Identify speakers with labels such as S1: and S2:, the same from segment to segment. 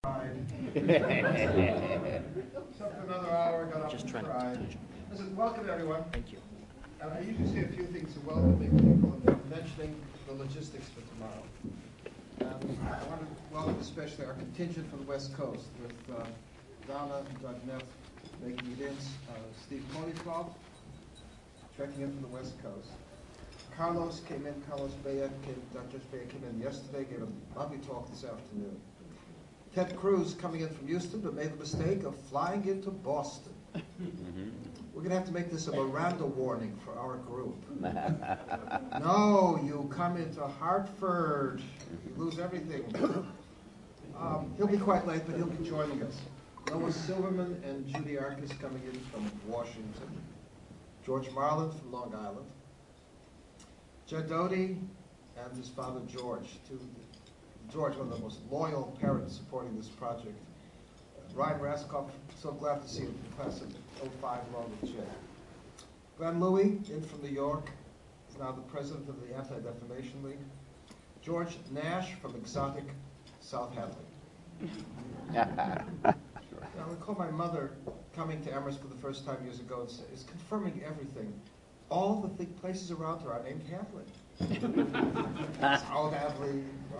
S1: Slept another hour, got up and cried. Listen, welcome everyone.
S2: Thank you.
S1: And I usually say a few things to welcoming people and then mentioning the logistics for tomorrow. I want to welcome especially our contingent from the West Coast with Donna and Doug Neff making it in, Steve Ponyklov trekking in from the West Coast. Carlos came in, Dr. Bea came in yesterday, gave a lovely talk this afternoon. Ted Cruz coming in from Houston, but made the mistake of flying into Boston. We're going to have to make this a Miranda warning for our group. No, you come into Hartford, you lose everything. He'll be quite late, but he'll be joining us. Noah Silverman and Judy Arcus coming in from Washington. George Marlin from Long Island. Jed Doty and his father George, George, one of the most loyal parents supporting this project. Ryan Raskoff, so glad to see him from class of 05 along with Jed. Glenn Louie, in from New York, is now the president of the Anti-Defamation League. George Nash from exotic South Hadley. Now, I recall my mother coming to Amherst for the first time years ago and is confirming everything. All the big places around her are named Hadley. South Hadley.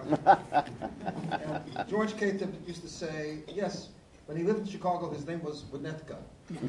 S1: And George Caton used to say, yes, when he lived in Chicago, his name was Winnetka.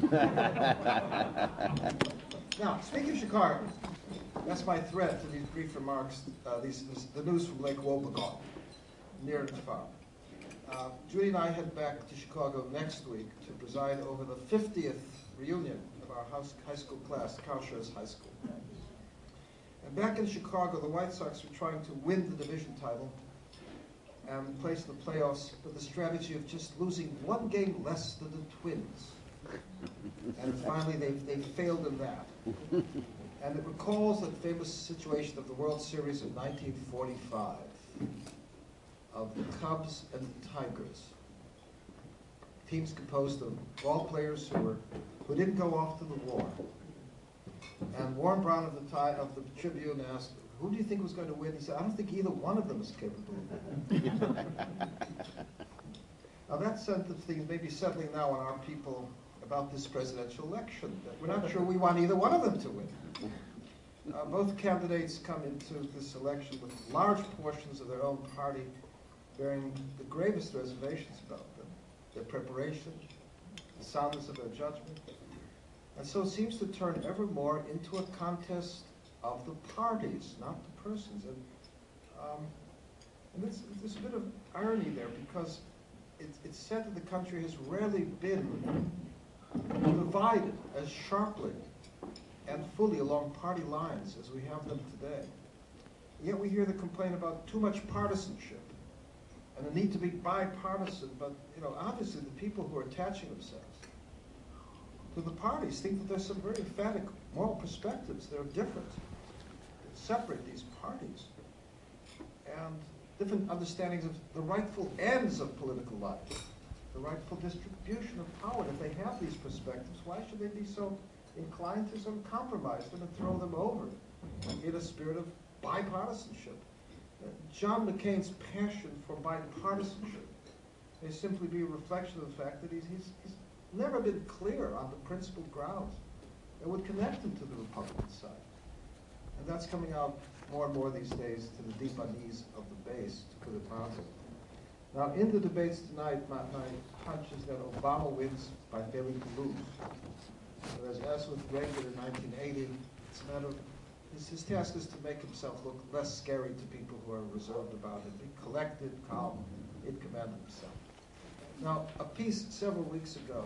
S1: Now, speaking of Chicago, that's my thread to these brief remarks, the news from Lake Wobegon, near and far. Judy and I head back to Chicago next week to preside over the 50th reunion of our high school class, Cowshares High School. And back in Chicago, the White Sox were trying to win the division title and place in the playoffs with the strategy of just losing one game less than the Twins. And finally, they failed in that. And it recalls the famous situation of the World Series of 1945, of the Cubs and the Tigers. Teams composed of ball players who didn't go off to the war. And Warren Brown of the Tribune asked, who do you think was going to win? He said, I don't think either one of them is capable of winning. Now that sense of things may be settling now on our people about this presidential election. We're not sure we want either one of them to win. Both candidates come into this election with large portions of their own party bearing the gravest reservations about them, their preparation, the soundness of their judgment. And so it seems to turn ever more into a contest of the parties, not the persons. And there's a bit of irony there because it's said that the country has rarely been divided as sharply and fully along party lines as we have them today. Yet we hear the complaint about too much partisanship and the need to be bipartisan, but obviously the people who are attaching themselves to the parties think that there's some very emphatic moral perspectives that are different, that separate these parties, and different understandings of the rightful ends of political life, the rightful distribution of power. If they have these perspectives, why should they be so inclined to sort of compromise them and throw them over in a spirit of bipartisanship? John McCain's passion for bipartisanship may simply be a reflection of the fact that he's never been clear on the principled grounds that would connect him to the Republican side. And that's coming out more and more these days to the deep unease of the base, to put it mildly. Now, in the debates tonight, my hunch is that Obama wins by failing to lose. Whereas, as with Reagan in 1980, it's a matter of his task is to make himself look less scary to people who are reserved about him, be collected, calm, in command of himself. Now, a piece several weeks ago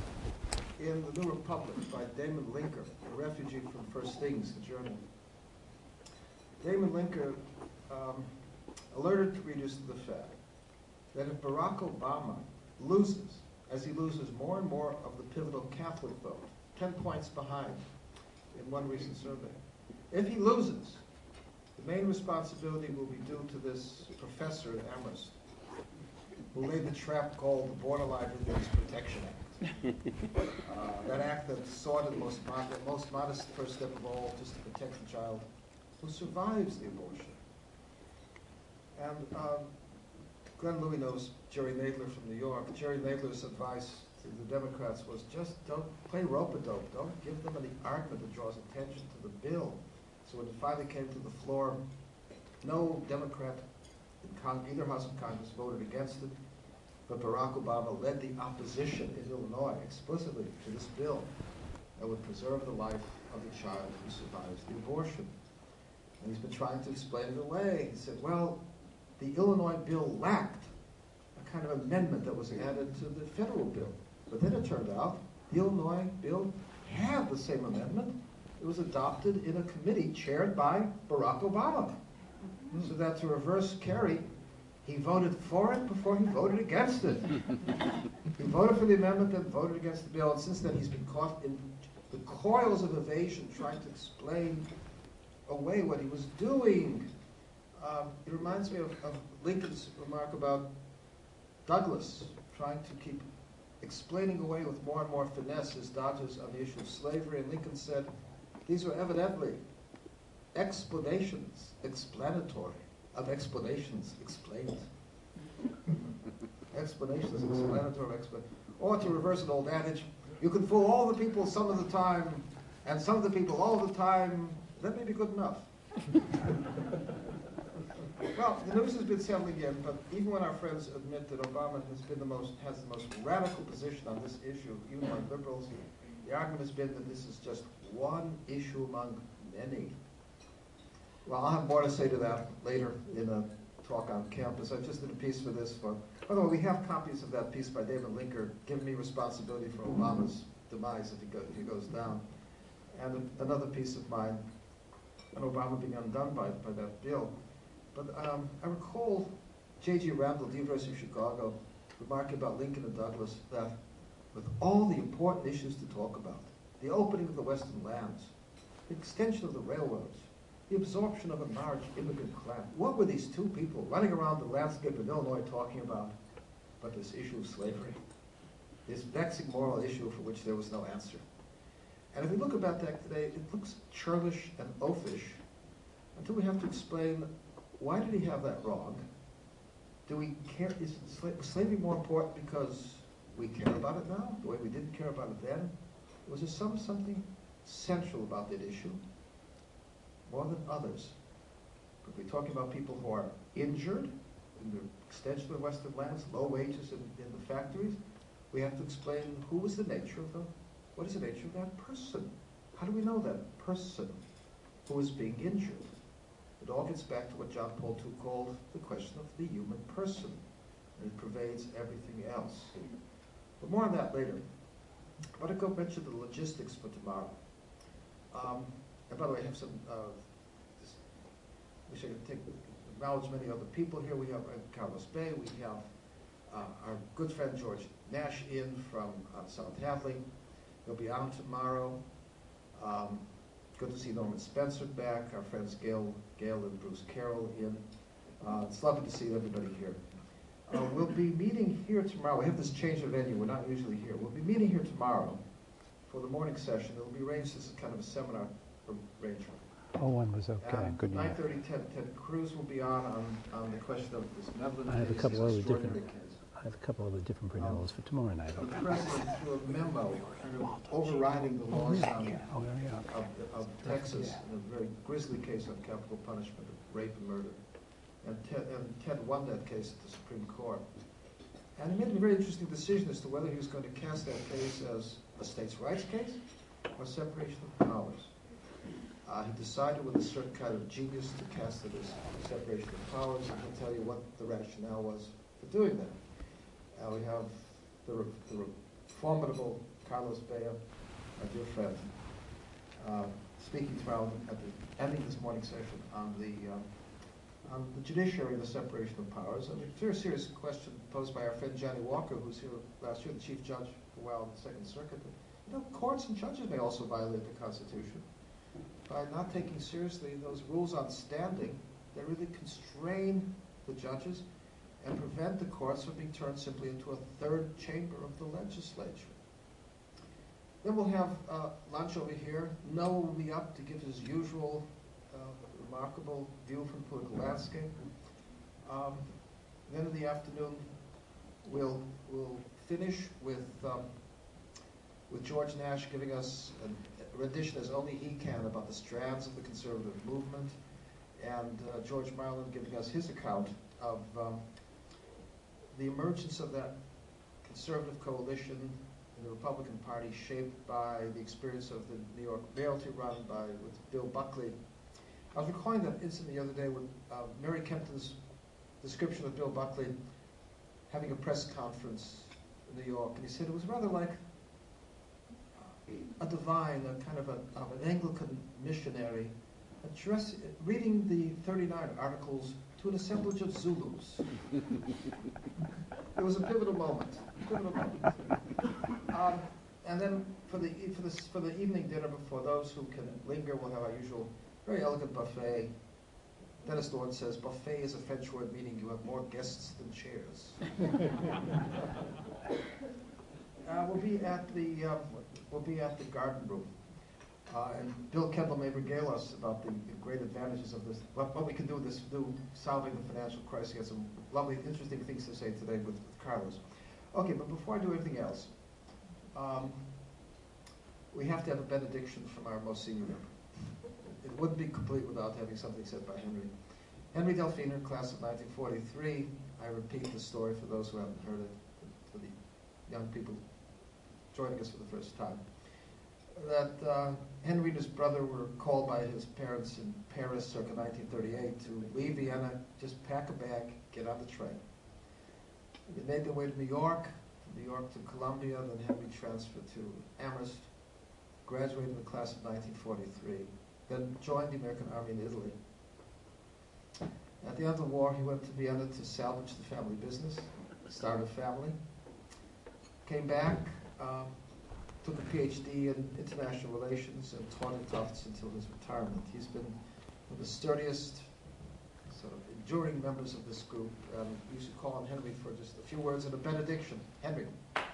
S1: in the New Republic by Damon Linker, a refugee from First Things, the journal. Damon Linker alerted readers to the fact that if Barack Obama loses, as he loses more and more of the pivotal Catholic vote, 10 points behind in one recent survey, if he loses, the main responsibility will be due to this professor at Amherst who laid the trap called the Borderline Infants Protection Act. That act that sought the most modest first step of all, just to protect the child who survives the abortion. And Glenn Louie knows Jerry Nadler from New York. Jerry Nadler's advice to the Democrats was just don't play rope-a-dope. Don't give them any argument that draws attention to the bill. So when it finally came to the floor, no Democrat in either House of Congress voted against it, but Barack Obama led the opposition in Illinois explicitly to this bill that would preserve the life of the child who survives the abortion. And he's been trying to explain it away. He said, well, the Illinois bill lacked a kind of amendment that was added to the federal bill. But then it turned out the Illinois bill had the same amendment. It was adopted in a committee chaired by Barack Obama. So that to reverse Kerry, he voted for it before he voted against it. He voted for the amendment, then voted against the bill, and since then he's been caught in the coils of evasion trying to explain away what he was doing. It reminds me of Lincoln's remark about Douglas trying to keep explaining away with more and more finesse his dodges on the issue of slavery, and Lincoln said, these were evidently explanations explanatory of explanations explained. Explanations explanatory of explanation. Or to reverse an old adage, you can fool all the people some of the time, and some of the people all the time. That may be good enough. Well, the news has been settling in, but even when our friends admit that Obama has the most radical position on this issue, even among liberals, the argument has been that this is just one issue among many. Well, I'll have more to say to that later in a talk on campus. I just did a piece for this. By the way, we have copies of that piece by David Linker, giving me responsibility for Obama's demise if he goes down. And another piece of mine on Obama being undone by that bill. But I recall J.G. Randall, the University of Chicago, remarking about Lincoln and Douglas that with all the important issues to talk about, the opening of the Western lands, the extension of the railroads, the absorption of a large immigrant class, what were these two people running around the landscape in Illinois talking about but this issue of slavery, this vexing moral issue for which there was no answer? And if we look about that today, it looks churlish and oafish until we have to explain, why did he have that wrong? Do we care? Is slavery more important because we care about it now, the way we didn't care about it then? Was there something central about that issue, more than others? But we're talking about people who are injured in the extension of the Western lands, low wages in the factories. We have to explain what is the nature of that person? How do we know that person who is being injured? It all gets back to what John Paul II called the question of the human person, and it pervades everything else. But more on that later. I want to go mention the logistics for tomorrow. And by the way, I have some, wish I could acknowledge many other people here. We have Carlos Bay, we have our good friend George Nash in from South Hadley. He'll be on tomorrow. Good to see Norman Spencer back, our friends Gail and Bruce Carroll in. It's lovely to see everybody here. We'll be meeting here tomorrow. We have this change of venue. We're not usually here. We'll be meeting here tomorrow for the morning session. It'll be arranged as kind of a seminar arrangement.
S2: Oh, one was okay. Good enough.
S1: 9:30, Ted Cruz will be on the question of this Medlin
S2: I have a
S1: case,
S2: couple
S1: this
S2: other
S1: extraordinary
S2: different.
S1: case.
S2: I have a couple other different renewals for tomorrow night.
S1: The president, through a memo, kind of overriding the laws of Texas in a very grisly case of capital punishment of rape and murder. And Ted won that case at the Supreme Court. And he made a very interesting decision as to whether he was going to cast that case as a states' rights case or separation of powers. He decided with a certain kind of genius to cast it as separation of powers, and he'll tell you what the rationale was for doing that. We have the formidable Carlos Bea, our dear friend, speaking tomorrow at the ending this morning session on the judiciary and the separation of powers. And a very serious question posed by our friend Johnny Walker, who's here last year, the Chief Judge for a while in the Second Circuit. Courts and judges may also violate the Constitution by not taking seriously those rules on standing that really constrain the judges and prevent the courts from being turned simply into a third chamber of the legislature. Then we'll have lunch over here. Noah will be up to give his usual remarkable view from the political landscape. Then in the afternoon, we'll finish with George Nash giving us a rendition as only he can about the strands of the conservative movement, and George Marlin giving us his account of the emergence of that conservative coalition in the Republican Party, shaped by the experience of the New York Mayoralty run with Bill Buckley. I was recalling that incident the other day with Mary Kempton's description of Bill Buckley having a press conference in New York, and he said it was rather like a divine, a kind of an Anglican missionary, reading the 39 Articles to an assemblage of Zulus. It was a pivotal moment. And then for the evening dinner, for those who can linger, we'll have our usual very elegant buffet. Dennis Dorn says, buffet is a French word meaning you have more guests than chairs. We'll be at the garden room. And Bill Kendall may regale us about the great advantages of this, what we can do with this new solving the financial crisis. He had some lovely, interesting things to say today with Carlos. Okay, but before I do anything else, we have to have a benediction from our most senior member. It wouldn't be complete without having something said by Henry. Henry Delfiner, class of 1943. I repeat the story for those who haven't heard it, for the young people joining us for the first time. That Henry and his brother were called by his parents in Paris circa 1938 to leave Vienna, just pack a bag, get on the train. They made their way to New York to Columbia, then Henry transferred to Amherst, graduated in the class of 1943, then joined the American Army in Italy. At the end of the war, he went to Vienna to salvage the family business, start a family, came back, took a PhD in international relations and taught at Tufts until his retirement. He's been one of the sturdiest, sort of enduring members of this group. You should call on Henry for just a few words and a benediction. Henry.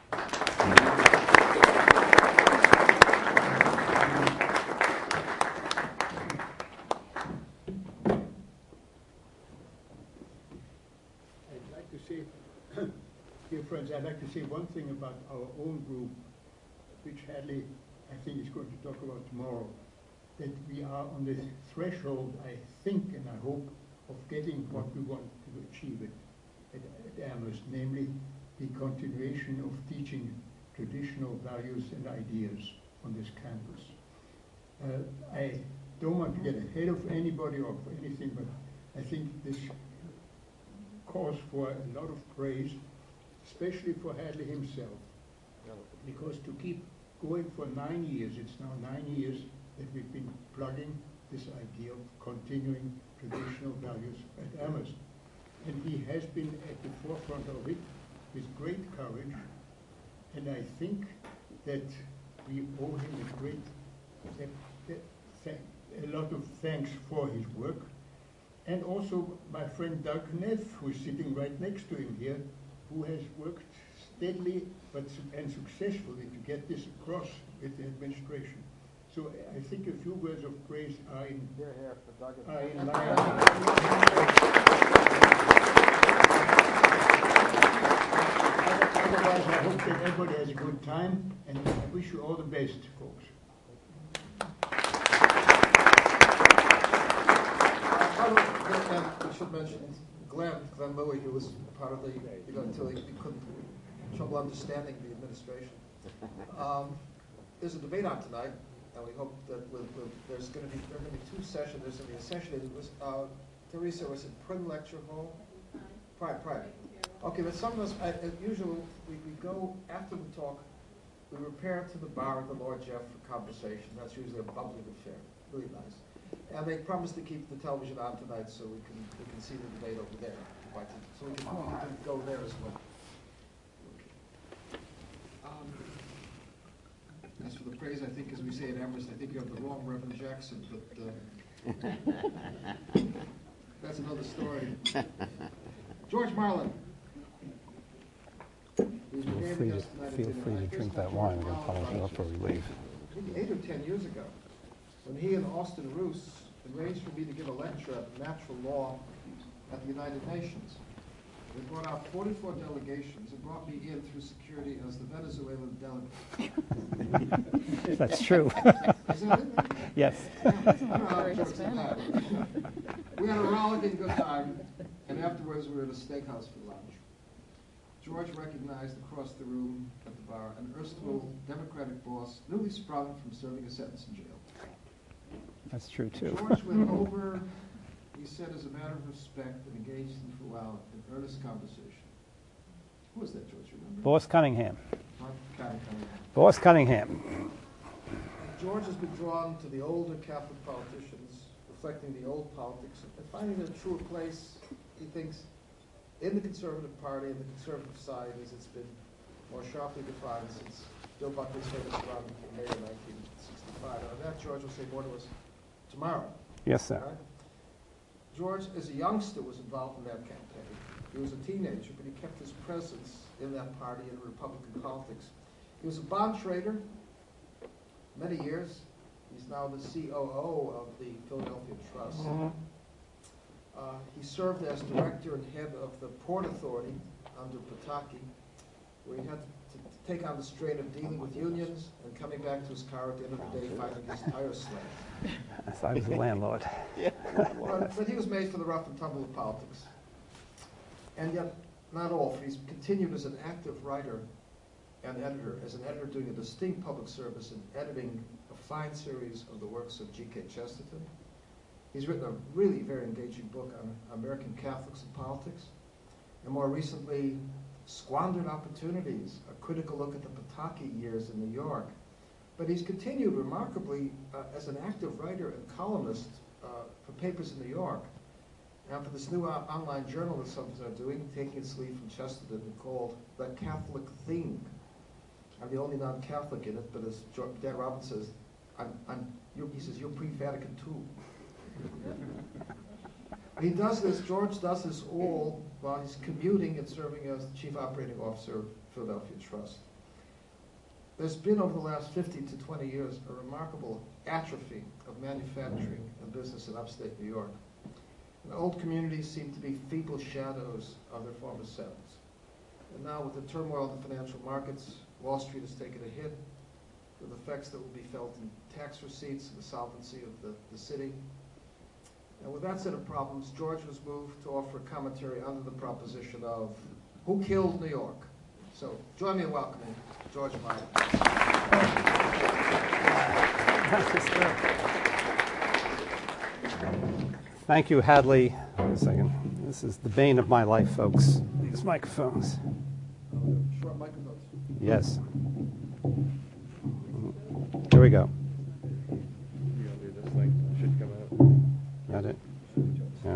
S3: I'd like to say, dear friends, I'd like to say one thing about our own group, which Hadley, I think, is going to talk about tomorrow, that we are on the threshold, I think and I hope, of getting what we want to achieve at Amherst, namely the continuation of teaching traditional values and ideas on this campus. I don't want to get ahead of anybody or for anything, but I think this calls for a lot of praise, especially for Hadley himself, because to keep going for 9 years, it's now 9 years that we've been plugging this idea of continuing traditional values at Amherst. And he has been at the forefront of it with great courage, and I think that we owe him a lot of thanks for his work. And also my friend Doug Neff, who is sitting right next to him here, who has worked steadily and successfully to get this across with the administration. So I think a few words of praise are in line. Otherwise, I hope that everybody has a good time, and I wish you all the best, folks.
S1: We should mention Glenn Louie, who was part of the, until he couldn't, trouble understanding the administration. There's a debate on tonight, and we hope that there's going to be two sessions. There's going to be a session. It was Teresa, was it Prim Lecture Hall? Private. Okay, but some of us, as usual, we go after the talk. We repair to the bar of the Lord Jeff for conversation. That's usually a bubbling affair, really nice. And they promised to keep the television on tonight, so we can see the debate over there. So we can go there as well. As for the praise, I think, as we say at Amherst, I think you have the wrong Reverend Jackson, but that's another story. George Marlin.
S2: Feel free to drink that wine. I'm going to polish it up before we leave.
S1: I think 8 or 10 years ago, when he and Austin Roos arranged for me to give a lecture on natural law at the United Nations. They brought out 44 delegations and brought me in through security as the Venezuelan delegate.
S2: That's true.
S1: Is that it?
S2: Yes.
S1: I don't know how the jokes are that. We had a rollicking good time, and afterwards we were at a steakhouse for lunch. George recognized across the room at the bar an erstwhile Democratic boss, newly sprung from serving a sentence in jail.
S2: That's true, too.
S1: George went over, he said, as a matter of respect, and engaged him throughout in earnest conversation. Who was that, George, you remember?
S2: Boss Cunningham.
S1: Mark Cunningham.
S2: Boss Cunningham.
S1: George has been drawn to the older Catholic politicians, reflecting the old politics, and finding a truer place, he thinks, in the Conservative Party and the conservative side as it's been more sharply defined since Bill Buckley's famous run in May of 1965. And on that, George will say more to us tomorrow.
S2: Yes, sir.
S1: Right? George, as a youngster, was involved in that campaign. He was a teenager, but he kept his presence in that party and Republican politics. He was a bond trader many years. He's now the COO of the Philadelphia Trust. He served as director and head of the Port Authority under Pataki, where he had to take on the strain of dealing with unions and coming back to his car at the end of the day finding his tire slammed.
S2: Yes, I was the landlord.
S1: But he was made for the rough and tumble of politics. And yet, not all, for he's continued as an active writer and editor, as an editor doing a distinct public service in editing a fine series of the works of G.K. Chesterton. He's written a really very engaging book on American Catholics and politics, and more recently, Squandered Opportunities, a critical look at the Pataki years in New York. But he's continued remarkably as an active writer and columnist for papers in New York. And for this new online journal that some are doing, taking its lead from Chesterton, called The Catholic Thing. I'm the only non-Catholic in it, but as Dan Robbins says, he says, you're pre-Vatican II. He does this, George does this all while he's commuting and serving as the Chief Operating Officer of Philadelphia Trust. There's been over the last 15 to 20 years a remarkable atrophy of manufacturing and business in upstate New York. And old communities seem to be feeble shadows of their former selves. And now with the turmoil of the financial markets, Wall Street has taken a hit with effects that will be felt in tax receipts and the solvency of the city. And with that set of problems, George was moved to offer a commentary under the proposition of who killed New York? So join me in welcoming George Meyer.
S2: Thank you, Hadley. Wait a second. This is the bane of my life, folks. These microphones.
S1: Short microphones.
S2: Yes. Here we go. Got it? Yeah.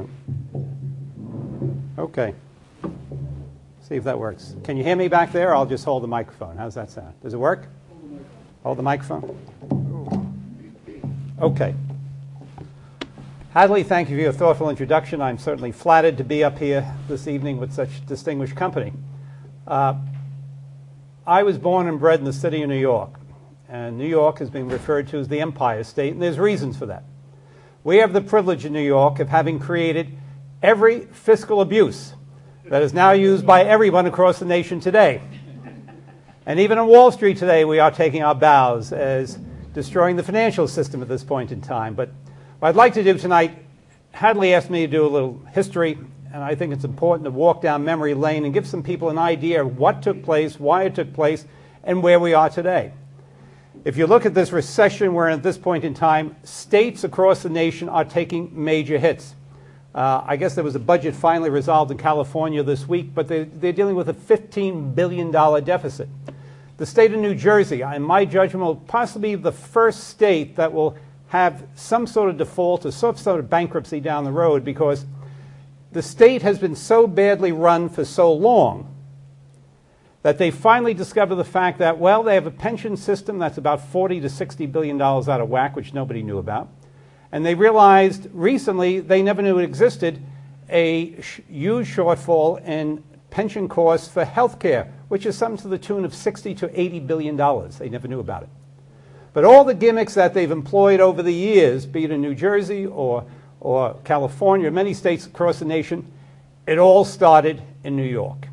S2: Okay. See if that works. Can you hear me back there? I'll just hold the microphone. How's that sound? Does it work? Hold the microphone. Okay. Hadley, thank you for your thoughtful introduction. I'm certainly flattered to be up here this evening with such distinguished company. I was born and bred in the city of New York, and New York has been referred to as the Empire State, and there's reasons for that. We have the privilege in New York of having created every fiscal abuse that is now used by everyone across the nation today. And even on Wall Street today, we are taking our bows as destroying the financial system at this point in time. But what I'd like to do tonight, Hadley asked me to do a little history, and I think it's important to walk down memory lane and give some people an idea of what took place, why it took place, and where we are today. If you look at this recession we're in at this point in time, states across the nation are taking major hits. I guess there was a budget finally resolved in California this week, but they're dealing with a $15 billion deficit. The state of New Jersey, in my judgment, will possibly be the first state that will have some sort of default or some sort of bankruptcy down the road, because the state has been so badly run for so long that they finally discovered the fact that, well, they have a pension system that's about $40 to $60 billion out of whack, which nobody knew about. And they realized recently, they never knew it existed, a huge shortfall in pension costs for health care, which is something to the tune of $60 to $80 billion. They never knew about it. But all the gimmicks that they've employed over the years, be it in New Jersey or California, many states across the nation, it all started in New York.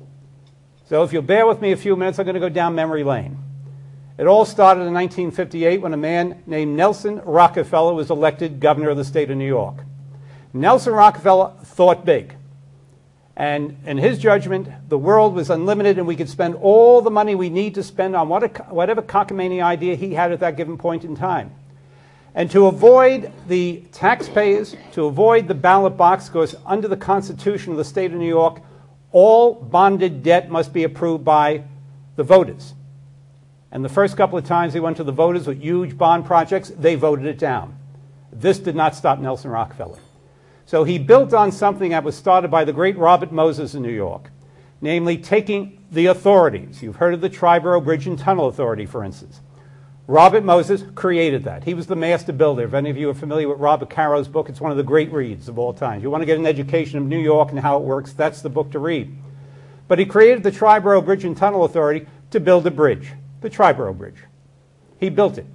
S2: So if you'll bear with me a few minutes, I'm going to go down memory lane. It all started in 1958 when a man named Nelson Rockefeller was elected governor of the state of New York. Nelson Rockefeller thought big. And in his judgment, the world was unlimited and we could spend all the money we need to spend on whatever cockamamie idea he had at that given point in time. And to avoid the taxpayers, to avoid the ballot box, because under the Constitution of the state of New York, all bonded debt must be approved by the voters. And the first couple of times he went to the voters with huge bond projects, they voted it down. This did not stop Nelson Rockefeller. So he built on something that was started by the great Robert Moses in New York, namely taking the authorities. You've heard of the Triborough Bridge and Tunnel Authority, for instance. Robert Moses created that. He was the master builder. If any of you are familiar with Robert Caro's book, it's one of the great reads of all time. If you want to get an education of New York and how it works, that's the book to read. But he created the Triborough Bridge and Tunnel Authority to build a bridge, the Triborough Bridge. He built it.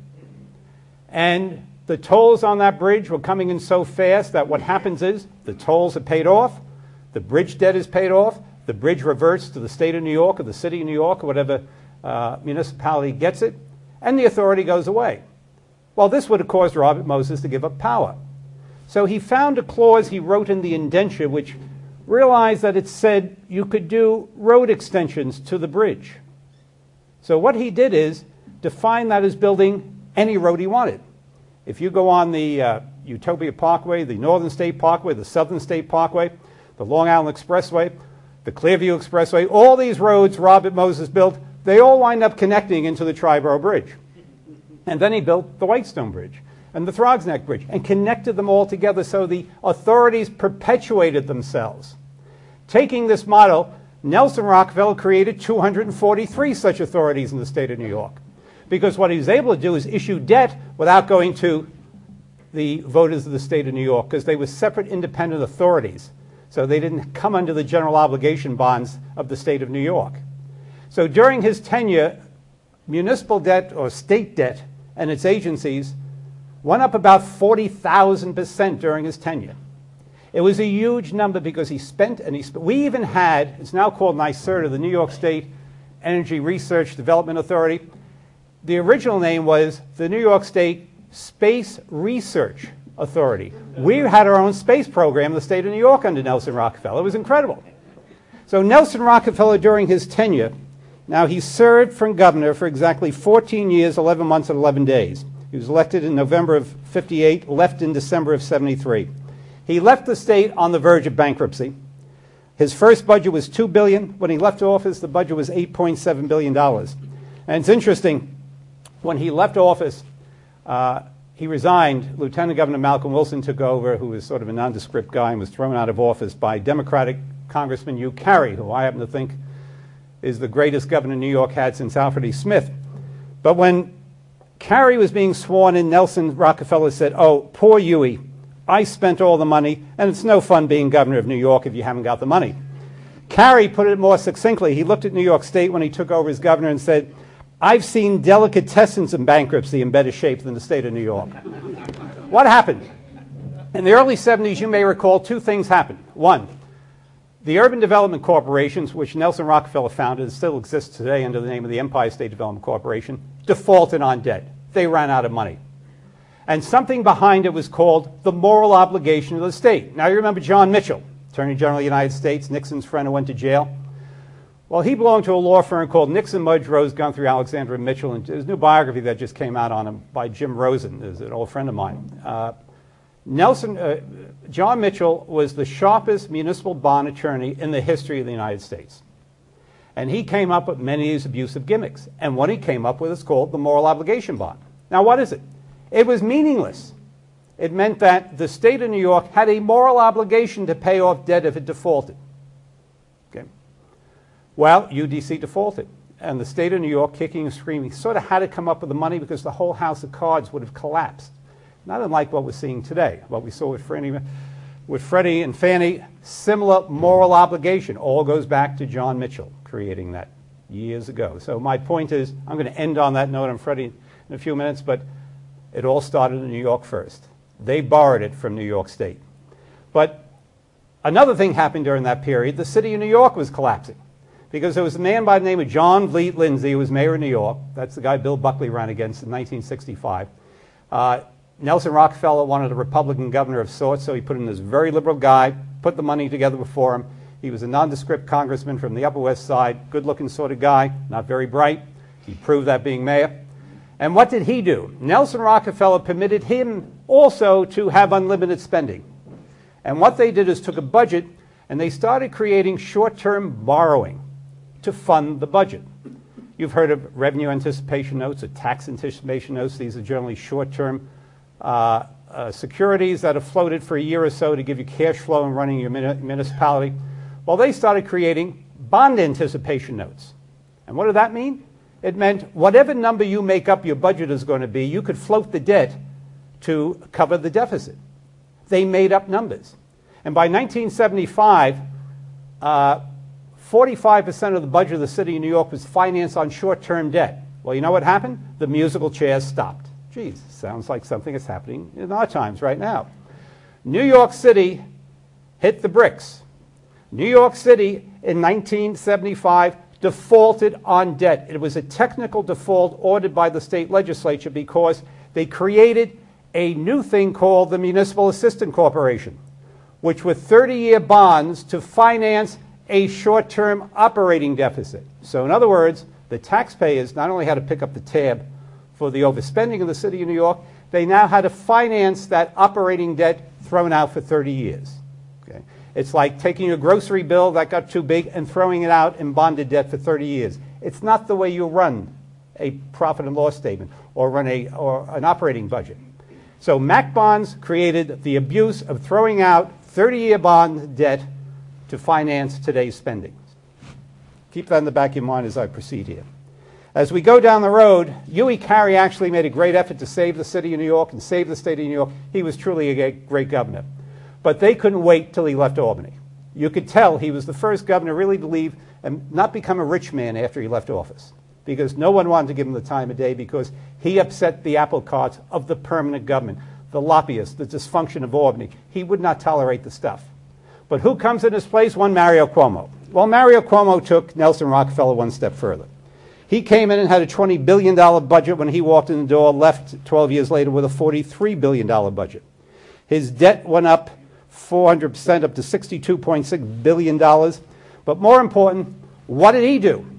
S2: And the tolls on that bridge were coming in so fast that what happens is the tolls are paid off, the bridge debt is paid off, the bridge reverts to the state of New York or the city of New York or whatever municipality gets it, and the authority goes away. Well, this would have caused Robert Moses to give up power. So he found a clause he wrote in the indenture which realized that it said you could do road extensions to the bridge. So what he did is define that as building any road he wanted. If you go on the Utopia Parkway, the Northern State Parkway, the Southern State Parkway, the Long Island Expressway, the Clearview Expressway, all these roads Robert Moses built, they all wind up connecting into the Triborough Bridge. And then he built the Whitestone Bridge and the Throgs Neck Bridge and connected them all together so the authorities perpetuated themselves. Taking this model, Nelson Rockefeller created 243 such authorities in the state of New York. Because what he was able to do is issue debt without going to the voters of the state of New York, because they were separate independent authorities. So they didn't come under the general obligation bonds of the state of New York. So during his tenure, municipal debt or state debt and its agencies went up about 40,000% during his tenure. It was a huge number because he spent and he spent. We even had, it's now called NYSERDA, the New York State Energy Research Development Authority. The original name was the New York State Space Research Authority. We had our own space program in the state of New York under Nelson Rockefeller. It was incredible. So Nelson Rockefeller, during his tenure, now he served from governor for exactly 14 years, 11 months, and 11 days. He was elected in November of 58, left in December of 73. He left the state on the verge of bankruptcy. His first budget was $2 billion. When he left office, the budget was $8.7 billion. And it's interesting, when he left office, he resigned. Lieutenant Governor Malcolm Wilson took over, who was sort of a nondescript guy and was thrown out of office by Democratic Congressman Hugh Carey, who I happen to think is the greatest governor New York had since Alfred E. Smith. But when Carey was being sworn in, Nelson Rockefeller said, "Oh, poor Huey, I spent all the money, and it's no fun being governor of New York if you haven't got the money." Carey put it more succinctly. He looked at New York State when he took over as governor and said, "I've seen delicatessens in bankruptcy in better shape than the state of New York." What happened? In the early 70s, you may recall, two things happened. One, the Urban Development Corporations, which Nelson Rockefeller founded and still exists today under the name of the Empire State Development Corporation, defaulted on debt. They ran out of money. And something behind it was called the moral obligation of the state. Now, you remember John Mitchell, Attorney General of the United States, Nixon's friend who went to jail. Well, he belonged to a law firm called Nixon, Mudge, Rose, Guthrie, Alexander, and Mitchell. And there's a new biography that just came out on him by Jim Rosen, who's an old friend of mine. John Mitchell was the sharpest municipal bond attorney in the history of the United States. And he came up with many of these abusive gimmicks. And what he came up with is called the moral obligation bond. Now, what is it? It was meaningless. It meant that the state of New York had a moral obligation to pay off debt if it defaulted. Okay. Well, UDC defaulted. And the state of New York, kicking and screaming, sort of had to come up with the money because the whole house of cards would have collapsed. Not unlike what we're seeing today, what we saw with Freddie and Fannie, similar moral obligation. All goes back to John Mitchell creating that years ago. So my point is, I'm going to end on that note on Freddie in a few minutes, but it all started in New York first. They borrowed it from New York State. But Another thing happened during that period. The city of New York was collapsing because there was a man by the name of John Vliet Lindsay who was mayor of New York. That's the guy Bill Buckley ran against in 1965. Nelson Rockefeller wanted a Republican governor of sorts, so he put in this very liberal guy, put the money together before him. He was a nondescript congressman from the Upper West Side, good-looking sort of guy, not very bright. He proved that being mayor. And what did he do? Nelson Rockefeller permitted him also to have unlimited spending. And what they did is took a budget and they started creating short-term borrowing to fund the budget. You've heard of revenue anticipation notes or tax anticipation notes. These are generally short-term securities that are floated for a year or so to give you cash flow in running your municipality. Well, they started creating bond anticipation notes. And what did that mean? It meant whatever number you make up your budget is going to be, you could float the debt to cover the deficit. They made up numbers. And by 1975, 45% of the budget of the city of New York was financed on short-term debt. Well, you know what happened? The musical chairs stopped. Geez, sounds like something that's happening in our times right now. New York City hit the bricks. New York City in 1975 defaulted on debt. It was a technical default ordered by the state legislature because they created a new thing called the Municipal Assistance Corporation, which were 30-year bonds to finance a short-term operating deficit. So in other words, the taxpayers not only had to pick up the tab for the overspending of the city of New York, they now had to finance that operating debt thrown out for 30 years. Okay? It's like taking a grocery bill that got too big and throwing it out in bonded debt for 30 years. It's not the way you run a profit and loss statement or run an operating budget. So MAC bonds created the abuse of throwing out 30-year bond debt to finance today's spending. Keep that in the back of your mind as I proceed here. As we go down the road, Huey Carey actually made a great effort to save the city of New York and save the state of New York. He was truly a great governor. But they couldn't wait till he left Albany. You could tell he was the first governor really to leave and not become a rich man after he left office, because no one wanted to give him the time of day because he upset the apple carts of the permanent government, the lobbyists, the dysfunction of Albany. He would not tolerate the stuff. But who comes in his place? One Mario Cuomo. Well, Mario Cuomo took Nelson Rockefeller one step further. He came in and had a $20 billion budget when he walked in the door, left 12 years later with a $43 billion budget. His debt went up 400%, up to $62.6 billion. But more important, what did he do?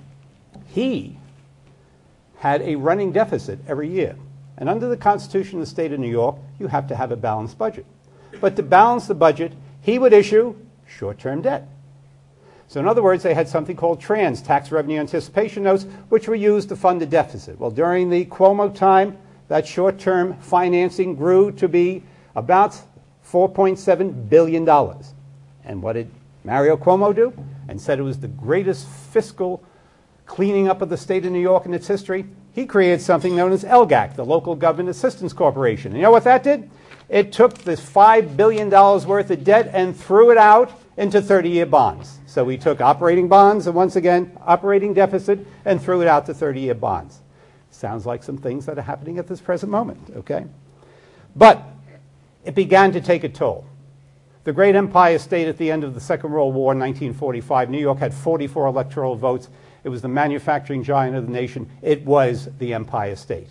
S2: He had a running deficit every year. And under the Constitution of the state of New York, you have to have a balanced budget. But to balance the budget, he would issue short-term debt. So in other words, they had something called TRANS, tax revenue anticipation notes, which were used to fund the deficit. Well, during the Cuomo time, that short-term financing grew to be about $4.7 billion. And what did Mario Cuomo do? And said it was the greatest fiscal cleaning up of the state of New York in its history. He created something known as LGAC, the Local Government Assistance Corporation. And you know what that did? It took this $5 billion worth of debt and threw it out into 30-year bonds. So we took operating bonds and, once again, operating deficit and threw it out to 30-year bonds. Sounds like some things that are happening at this present moment, okay? But it began to take a toll. The great Empire State at the end of the Second World War in 1945, New York had 44 electoral votes. It was the manufacturing giant of the nation. It was the Empire State.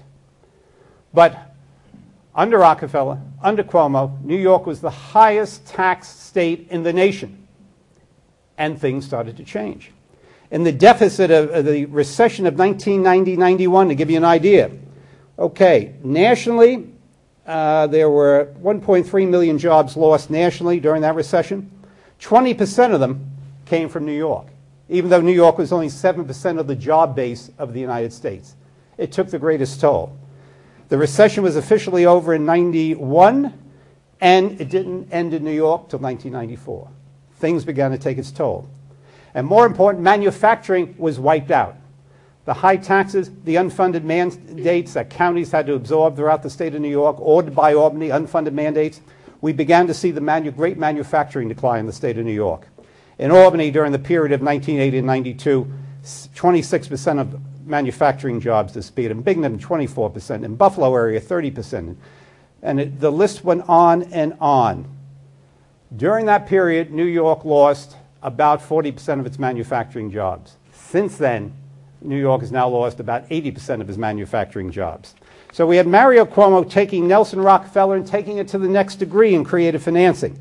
S2: But under Rockefeller, under Cuomo, New York was the highest taxed state in the nation. And things started to change. In the deficit of the recession of 1990-91, to give you an idea, okay, nationally, there were 1.3 million jobs lost nationally during that recession. 20% of them came from New York, even though New York was only 7% of the job base of the United States. It took the greatest toll. The recession was officially over in 91, and it didn't end in New York till 1994. Things began to take its toll. And more important, manufacturing was wiped out. The high taxes, the unfunded mandates that counties had to absorb throughout the state of New York, ordered by Albany, unfunded mandates, we began to see the great manufacturing decline in the state of New York. In Albany, during the period of 1980 and 92, 26% of manufacturing jobs disappeared. In Binghamton, 24%. In Buffalo area, 30%. And the list went on and on. During that period, New York lost about 40% of its manufacturing jobs. Since then, New York has now lost about 80% of its manufacturing jobs. So we had Mario Cuomo taking Nelson Rockefeller and taking it to the next degree in creative financing.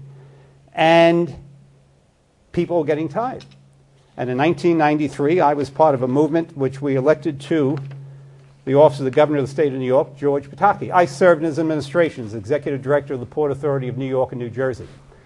S2: And people were getting tired. And in 1993, I was part of a movement which we elected to the office of the governor of the state of New York, George Pataki. I served in his administration as executive director of the Port Authority of New York and New Jersey.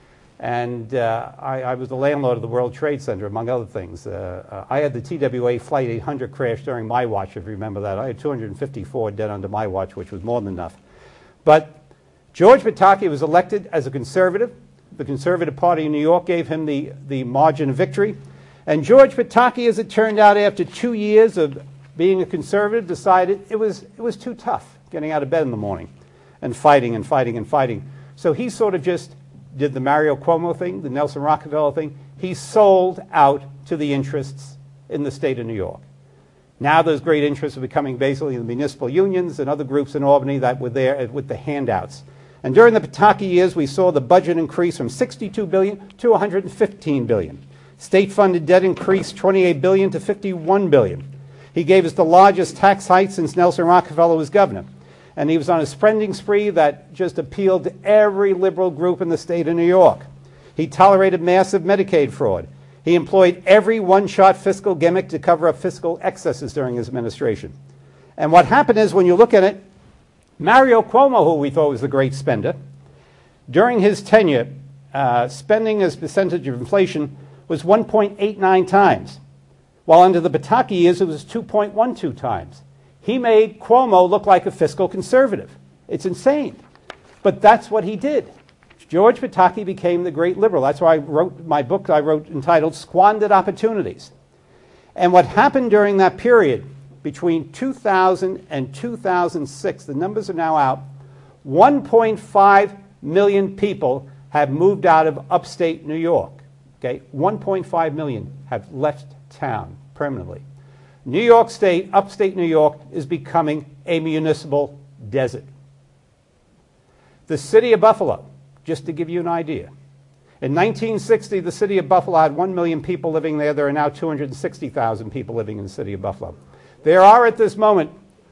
S2: And I was the landlord of the World Trade Center, among other things. I had the TWA Flight 800 crash during my watch, if you remember that. I had 254 dead under my watch, which was more than enough. But George Pataki was elected as a conservative. The Conservative Party in New York gave him the margin of victory. And George Pataki, as it turned out, after 2 years of being a conservative, decided it was too tough getting out of bed in the morning and fighting and fighting and fighting. So he sort of just did the Mario Cuomo thing, the Nelson Rockefeller thing. He sold out to the interests in the state of New York. Now those great interests are becoming basically the municipal unions and other groups in Albany that were there with the handouts. And during the Pataki years, we saw the budget increase from $62 billion to $115 billion. State-funded debt increased $28 billion to $51 billion. He gave us the largest tax hike since Nelson Rockefeller was governor. And he was on a spending spree that just appealed to every liberal group in the state of New York. He tolerated massive Medicaid fraud. He employed every one-shot fiscal gimmick to cover up fiscal excesses during his administration. And what happened is, when you look at it, Mario Cuomo, who we thought was the great spender, during his tenure, spending as percentage of inflation was 1.89 times, while under the Pataki years it was 2.12 times. He made Cuomo look like a fiscal conservative. It's insane. But that's what he did. George Pataki became the great liberal. That's why I wrote my book I wrote entitled Squandered Opportunities. And what happened during that period, between 2000 and 2006, the numbers are now out, 1.5 million people have moved out of upstate New York. Okay? 1.5 million have left town permanently. New York State, upstate New York, is becoming a municipal desert. The city of Buffalo, just to give you an idea, in 1960, the city of Buffalo had 1 million people living there. There are now 260,000 people living in the city of Buffalo. There are, at this moment,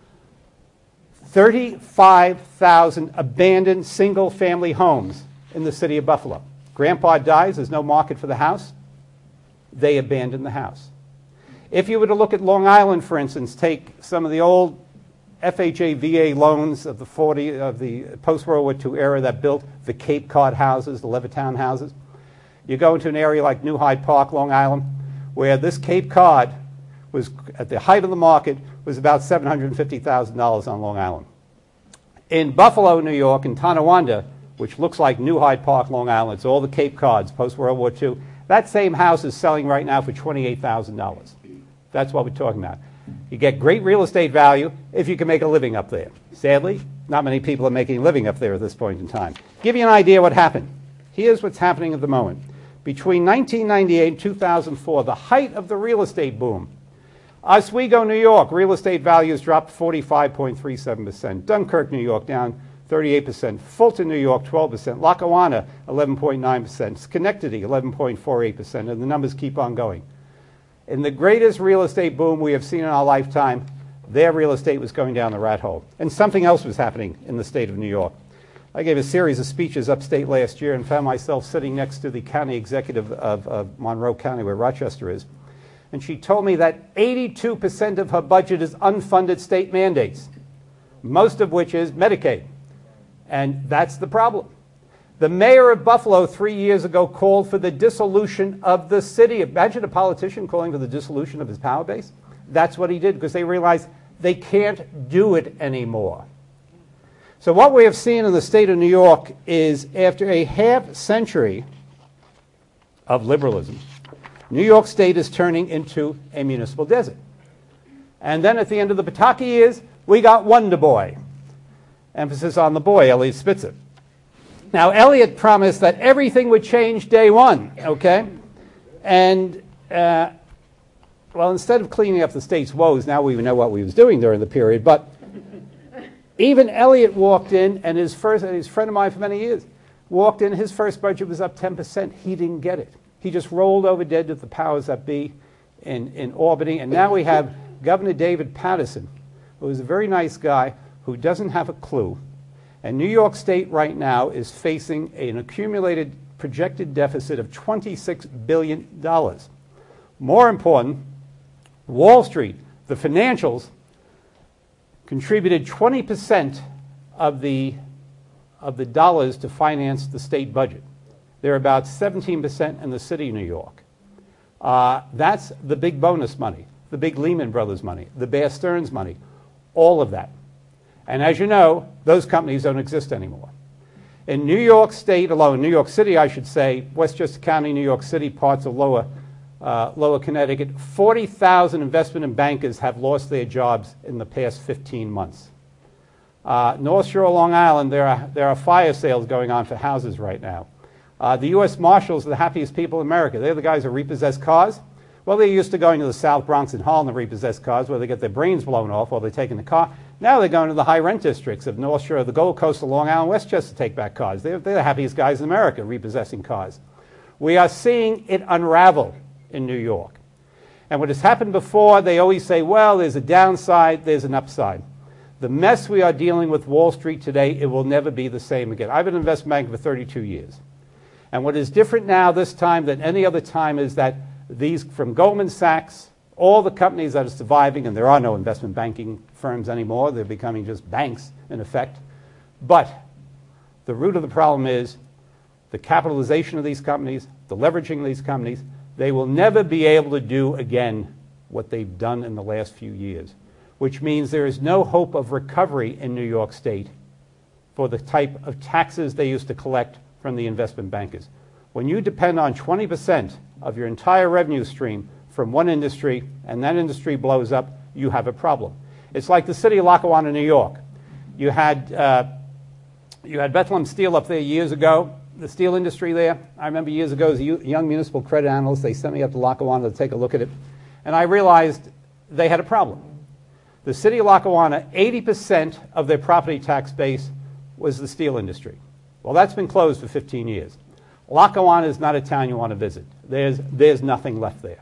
S2: 35,000 abandoned single-family homes in the city of Buffalo. Grandpa dies, there's no market for the house. They abandon the house. If you were to look at Long Island, for instance, take some of the old FHA, VA loans of the post-World War II era that built the Cape Cod houses, the Levittown houses. You go into an area like New Hyde Park, Long Island, where this Cape Cod was, at the height of the market, was about $750,000 on Long Island. In Buffalo, New York, in Tonawanda, which looks like New Hyde Park, Long Island, it's all the Cape Cods, post-World War II, that same house is selling right now for $28,000. That's what we're talking about. You get great real estate value if you can make a living up there. Sadly, not many people are making a living up there at this point in time. Give you an idea what happened. Here's what's happening at the moment. Between 1998 and 2004, the height of the real estate boom, Oswego, New York, real estate values dropped 45.37%. Dunkirk, New York, down 38%. Fulton, New York, 12%. Lackawanna, 11.9%. Schenectady, 11.48%. And the numbers keep on going. In the greatest real estate boom we have seen in our lifetime, their real estate was going down the rat hole. And something else was happening in the state of New York. I gave a series of speeches upstate last year and found myself sitting next to the county executive of Monroe County, where Rochester is. And she told me that 82% of her budget is unfunded state mandates, most of which is Medicaid. And that's the problem. The mayor of Buffalo 3 years ago called for the dissolution of the city. Imagine a politician calling for the dissolution of his power base. That's what he did, because they realized they can't do it anymore. So what we have seen in the state of New York is, after a half century of liberalism, New York State is turning into a municipal desert. And then at the end of the Pataki years, we got Wonder Boy. Emphasis on the boy, Eliot Spitzer. Now, Eliot promised that everything would change day one, okay? And, well, instead of cleaning up the state's woes, now we know what we was doing during the period, but even Eliot walked in, and his friend of mine for many years, walked in, his first budget was up 10%. He didn't get it. He just rolled over dead to the powers that be in Albany. And now we have Governor David Paterson, who is a very nice guy who doesn't have a clue. And New York State right now is facing an accumulated projected deficit of $26 billion. More important, Wall Street, the financials, contributed 20% of the dollars to finance the state budget. They're about 17% in the city of New York. That's the big bonus money, the big Lehman Brothers money, the Bear Stearns money, all of that. And as you know, those companies don't exist anymore. In New York State alone, New York City, I should say, Westchester County, New York City, parts of Lower Connecticut, 40,000 investment and bankers have lost their jobs in the past 15 months. North Shore, Long Island, there are fire sales going on for houses right now. The U.S. Marshals are the happiest people in America. They're the guys who repossess cars. Well, they're used to going to the South Bronx and Harlem to repossess cars where they get their brains blown off while they're taking the car. Now they're going to the high-rent districts of North Shore, the Gold Coast, of Long Island, Westchester to take back cars. They're the happiest guys in America repossessing cars. We are seeing it unravel in New York. And what has happened before, they always say, well, there's a downside, there's an upside. The mess we are dealing with Wall Street today, it will never be the same again. I've been an investment banker for 32 years. And what is different now this time than any other time is that these, from Goldman Sachs, all the companies that are surviving, and there are no investment banking firms anymore, they're becoming just banks in effect. But the root of the problem is the capitalization of these companies, the leveraging of these companies. They will never be able to do again what they've done in the last few years, which means there is no hope of recovery in New York State for the type of taxes they used to collect from the investment bankers. When you depend on 20% of your entire revenue stream from one industry and that industry blows up, you have a problem. It's like the city of Lackawanna, New York. You had Bethlehem Steel up there years ago, the steel industry there. I remember years ago as a young municipal credit analyst, they sent me up to Lackawanna to take a look at it, and I realized they had a problem. The city of Lackawanna, 80% of their property tax base was the steel industry. Well, that's been closed for 15 years. Lackawanna is not a town you want to visit. There's nothing left there.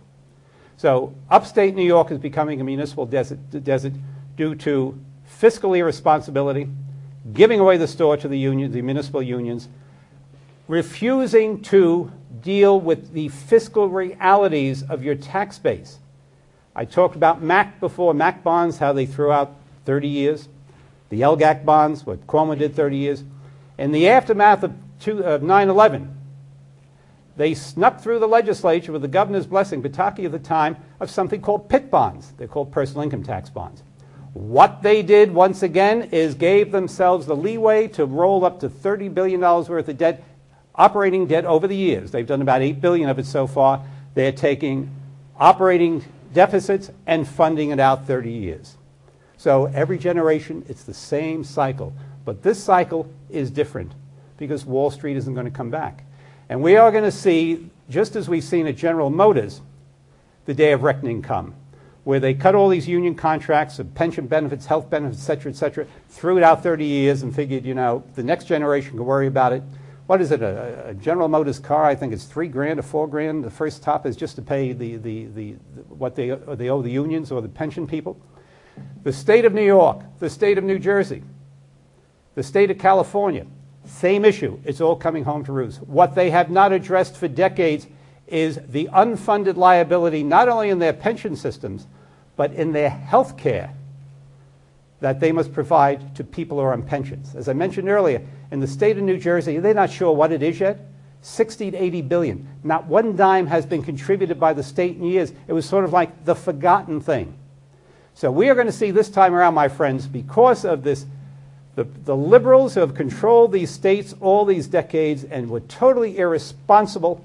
S2: So upstate New York is becoming a municipal desert due to fiscal irresponsibility, giving away the store to the unions, the municipal unions, refusing to deal with the fiscal realities of your tax base. I talked about MAC before, MAC bonds, how they threw out 30 years. The LGAC bonds, what Cuomo did 30 years. In the aftermath of 9/11, they snuck through the legislature with the governor's blessing, Pataki at the time, of something called PIT bonds. They're called personal income tax bonds. What they did, once again, is gave themselves the leeway to roll up to $30 billion worth of debt, operating debt over the years. They've done about $8 billion of it so far. They're taking operating deficits and funding it out 30 years. So every generation, it's the same cycle. But this cycle is different because Wall Street isn't going to come back. And we are going to see, just as we've seen at General Motors, the day of reckoning come, where they cut all these union contracts of pension benefits, health benefits, et cetera, threw it out 30 years and figured, you know, the next generation can worry about it. What is it, a General Motors car? I think it's $3,000 or $4,000. The first top is just to pay what they owe the unions or the pension people. The state of New York, the state of New Jersey, the state of California, same issue. It's all coming home to roost. What they have not addressed for decades is the unfunded liability, not only in their pension systems, but in their health care that they must provide to people who are on pensions. As I mentioned earlier, in the state of New Jersey, they're not sure what it is yet, 60 to 80 billion. Not one dime has been contributed by the state in years. It was sort of like the forgotten thing. So we are going to see this time around, my friends, because of this, the liberals who have controlled these states all these decades and were totally irresponsible,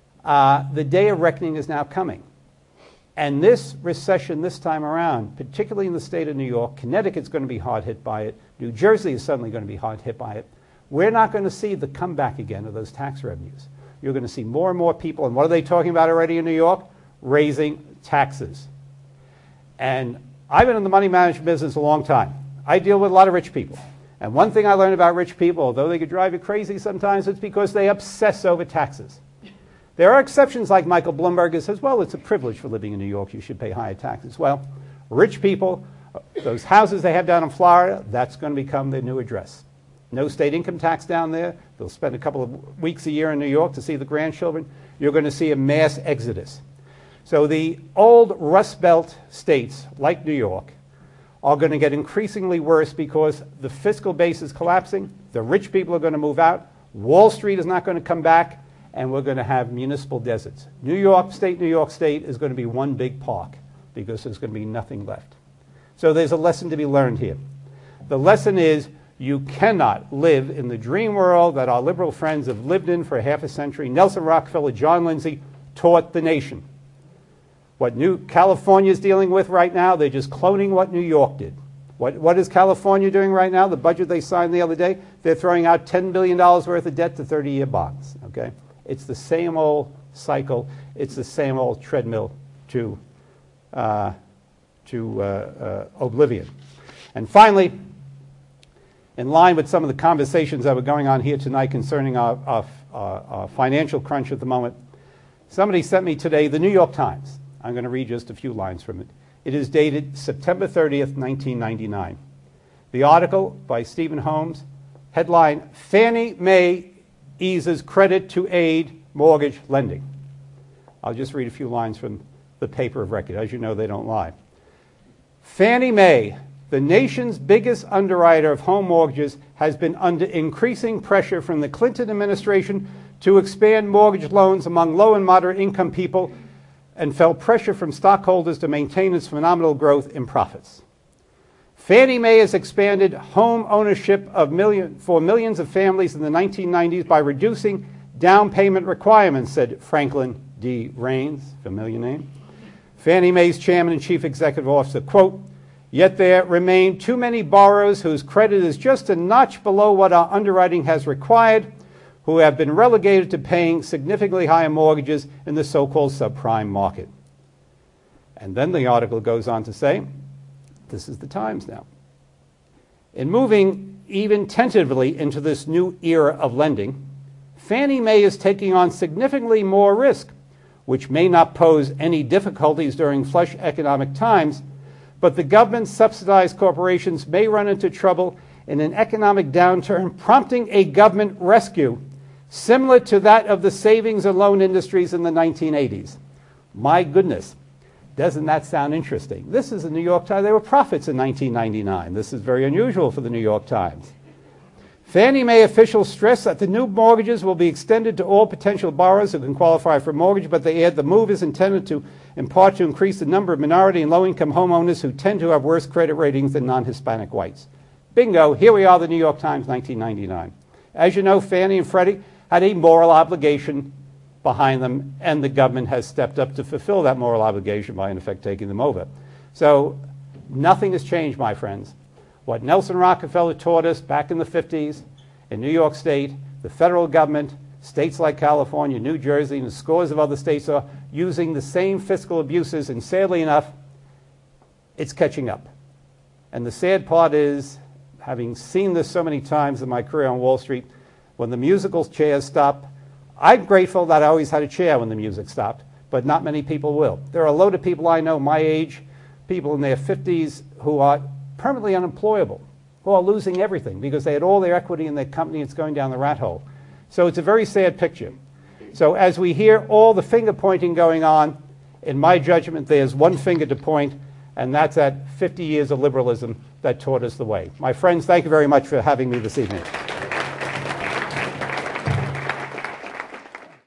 S2: the day of reckoning is now coming. And this recession this time around, particularly in the state of New York, Connecticut's going to be hard hit by it. New Jersey is suddenly going to be hard hit by it. We're not going to see the comeback again of those tax revenues. You're going to see more and more people, and what are they talking about already in New York? Raising taxes. And I've been in the money management business a long time. I deal with a lot of rich people. And one thing I learned about rich people, although they could drive you crazy sometimes, it's because they obsess over taxes. There are exceptions like Michael Bloomberg who says, well, it's a privilege for living in New York, you should pay higher taxes. Well, rich people, those houses they have down in Florida, that's going to become their new address. No state income tax down there. They'll spend a couple of weeks a year in New York to see the grandchildren. You're going to see a mass exodus. So the old Rust Belt states, like New York, are going to get increasingly worse because the fiscal base is collapsing, the rich people are going to move out, Wall Street is not going to come back, and we're going to have municipal deserts. New York State is going to be one big park because there's going to be nothing left. So there's a lesson to be learned here. The lesson is you cannot live in the dream world that our liberal friends have lived in for half a century. Nelson Rockefeller, John Lindsay taught the nation. What California is dealing with right now, they're just cloning what New York did. What is California doing right now? The budget they signed the other day, they're throwing out $10 billion worth of debt to 30-year bonds. Okay? It's the same old cycle. It's the same old treadmill to oblivion. And finally, in line with some of the conversations that were going on here tonight concerning our financial crunch at the moment, somebody sent me today the New York Times. I'm going to read just a few lines from it. It is dated September 30th, 1999. The article by Stephen Holmes, headline, Fannie Mae eases credit to aid mortgage lending. I'll just read a few lines from the paper of record. As you know, they don't lie. Fannie Mae, the nation's biggest underwriter of home mortgages, has been under increasing pressure from the Clinton administration to expand mortgage loans among low and moderate income people and felt pressure from stockholders to maintain its phenomenal growth in profits. Fannie Mae has expanded home ownership for millions of families in the 1990s by reducing down payment requirements, said Franklin D. Raines, familiar name. Fannie Mae's chairman and chief executive officer, quote, yet there remain too many borrowers whose credit is just a notch below what our underwriting has required, who have been relegated to paying significantly higher mortgages in the so-called subprime market. And then the article goes on to say, this is the Times now. In moving even tentatively into this new era of lending, Fannie Mae is taking on significantly more risk, which may not pose any difficulties during flush economic times, but the government-subsidized corporations may run into trouble in an economic downturn, prompting a government rescue similar to that of the savings and loan industries in the 1980s. My goodness, doesn't that sound interesting? This is the New York Times. There were profits in 1999. This is very unusual for the New York Times. Fannie Mae officials stress that the new mortgages will be extended to all potential borrowers who can qualify for a mortgage, but they add the move is intended to, in part, to increase the number of minority and low-income homeowners who tend to have worse credit ratings than non-Hispanic whites. Bingo, here we are, the New York Times, 1999. As you know, Fannie and Freddie had a moral obligation behind them, and the government has stepped up to fulfill that moral obligation by, in effect, taking them over. So nothing has changed, my friends. What Nelson Rockefeller taught us back in the 50s in New York State, the federal government, states like California, New Jersey, and scores of other states are using the same fiscal abuses, and sadly enough, it's catching up. And the sad part is, having seen this so many times in my career on Wall Street, when the musical chairs stop, I'm grateful that I always had a chair when the music stopped, but not many people will. There are a load of people I know my age, people in their 50s, who are permanently unemployable, who are losing everything because they had all their equity in their company. It's going down the rat hole. So it's a very sad picture. So as we hear all the finger pointing going on, in my judgment, there's one finger to point, and that's at 50 years of liberalism that taught us the way. My friends, thank you very much for having me this evening.